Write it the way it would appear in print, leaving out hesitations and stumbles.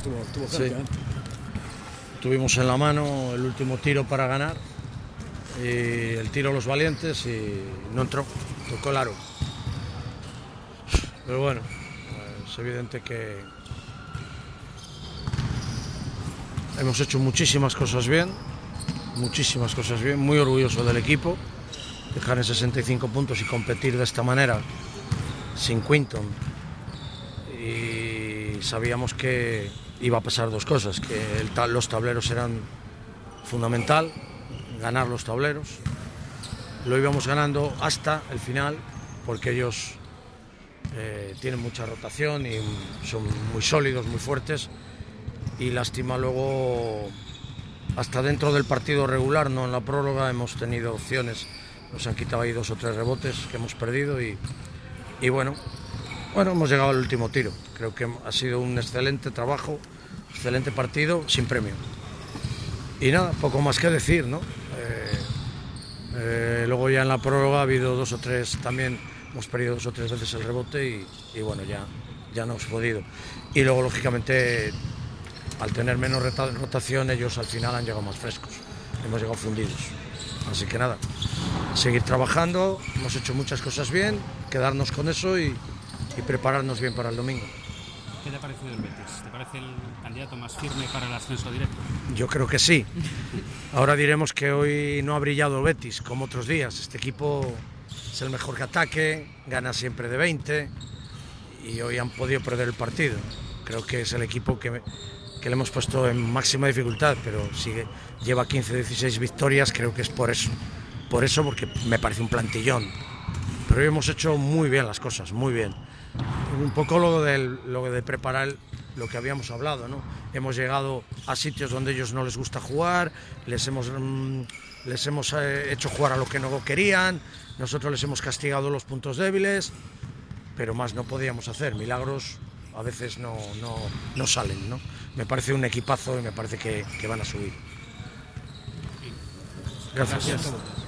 estuvo cerca. Sí. Tuvimos en la mano el último tiro para ganar, y el tiro a los valientes y no entró, tocó el aro. Pero bueno, es evidente que hemos hecho muchísimas cosas bien, muy orgulloso del equipo, dejar en 65 puntos y competir de esta manera, sin Quinton. Y sabíamos que iba a pasar dos cosas, que los tableros eran fundamental, ganar los tableros. Lo íbamos ganando hasta el final, porque ellos tienen mucha rotación y son muy sólidos, muy fuertes, y lástima luego, hasta dentro del partido regular, no en la prórroga, hemos tenido opciones, nos han quitado ahí 2 o 3 rebotes que hemos perdido y bueno, hemos llegado al último tiro. Creo que ha sido un excelente trabajo, excelente partido, sin premio. Y nada, poco más que decir, ¿no? Luego ya en la prórroga ha habido 2 o 3 también, hemos perdido 2 o 3 veces el rebote y bueno, ya no hemos podido. Y luego, lógicamente, al tener menos rotación, ellos al final han llegado más frescos, hemos llegado fundidos. Así que nada, seguir trabajando, hemos hecho muchas cosas bien, quedarnos con eso y prepararnos bien para el domingo. ¿Qué te ha parecido el Betis? ¿Te parece el candidato más firme para el ascenso directo? Yo creo que sí. Ahora diremos que hoy no ha brillado el Betis como otros días. Este equipo es el mejor que ataque, gana siempre de 20 y hoy han podido perder el partido. Creo que es el equipo que le hemos puesto en máxima dificultad, pero si lleva 15-16 victorias, creo que es por eso. Por eso, porque me parece un plantillón. Pero hoy hemos hecho muy bien las cosas, muy bien. Un poco lo de preparar lo que habíamos hablado, ¿no? Hemos llegado a sitios donde ellos no les gusta jugar, les hemos hecho jugar a lo que no querían, nosotros les hemos castigado los puntos débiles, pero más no podíamos hacer. Milagros a veces no salen, ¿no? Me parece un equipazo y me parece que van a subir. Gracias.